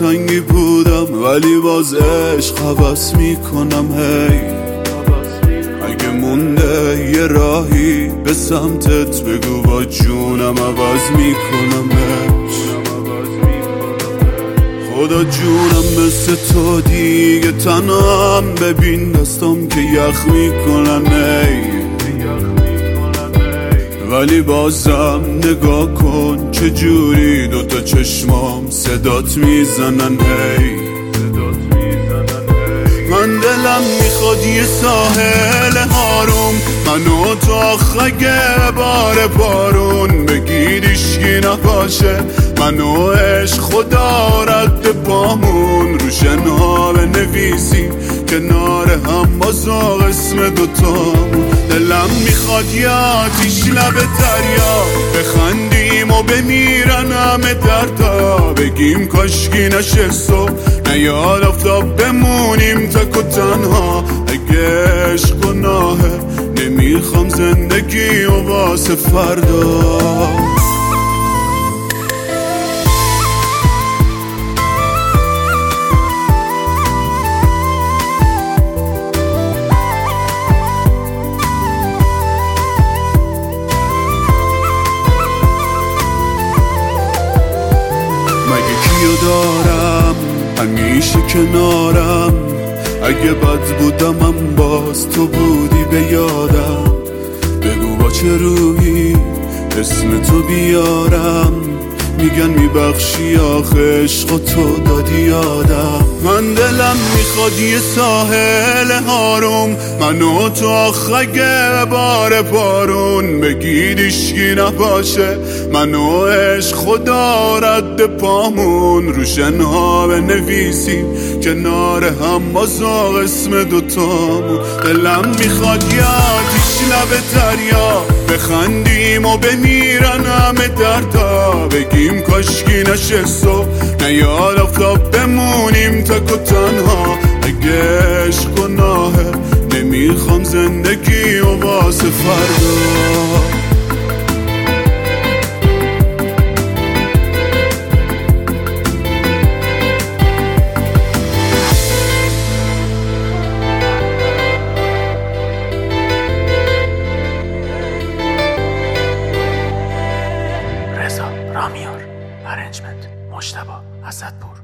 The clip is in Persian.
دلتنگی بودم ولی باز عشق حوض میکنم. هی اگه مونده یه راهی به سمتت بگو با جونم عوض میکنمش. خدا جونم مثل تو دیگه تنهام، ببین دستام که یخ میکنن. ولی بازم نگاه کن چجوری دوتا چشمام صدات میزنن. هی من دلم میخواد یه ساحل هاروم، منو تو آخه بار بارون بگید اشکی نباشه. منو عشق خدا رد پامون رو شنا بنویسیم کنار هم باز اسم دوتامون. دلم میخواد یه آتیش لب دریا بخندیم و بمیرن همه دردا، بگیم کاشکی نشه صبح نیاد آفتاب بمونیم تک و تنها. اگه عشق گناهه نمیخوام زندگی و واسه فردا. دارم همیشه کنارم، اگه بد بودم هم باز تو بودی به یادم. بگو با چه روحی اسم تو بیارم، میگن میبخشی آخه عشق و تو دادی یادم. من دلم میخواد یه ساحل هاروم، منو تو آخه بار بارون بگید اشکی نباشه. منو عشق خدا رد پامون رو شنها بنویسیم کنار هم باز اسم دوتامون. دلم میخواد یه آتیش لب دریا بخندیم و بمیرن همه دردا، بگیم کاشکی نشه صبح نیاد آفتاب بمونیم تک و تنها. اگه عشق گناهه نمیخوام زندگی و واسه فردا. رامیار ارنجمنت مجتبی اسدپور.